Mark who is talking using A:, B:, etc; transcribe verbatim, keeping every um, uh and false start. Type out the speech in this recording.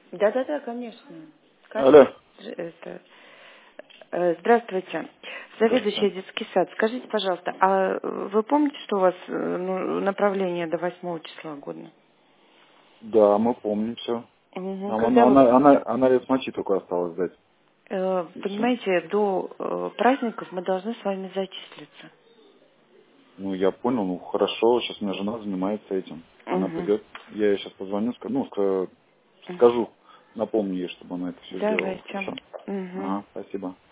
A: Да-да-да, конечно. Как
B: Алло.
A: это? Э, Здравствуйте. Заведующая
B: Здравствуйте.
A: детский сад. Скажите, пожалуйста, а вы помните, что у вас э, ну, направление до восьмого числа годно?
B: Да, мы помним все.
A: Мгм.
B: Нам
A: Когда
B: она,
A: вы,
B: она, она, анализ мочи только осталось сдать.
A: э,
B: И все.
A: понимаете, до э, праздников мы должны с вами зачислиться.
B: Ну, я понял, ну хорошо, сейчас у меня жена занимается этим. Она
A: Угу.
B: придет, я ей сейчас позвоню, скажу, ну, ска- скажу, напомню ей, чтобы она это все сделала.
A: Давайте.
B: Хорошо?
A: Угу.
B: Ага, спасибо.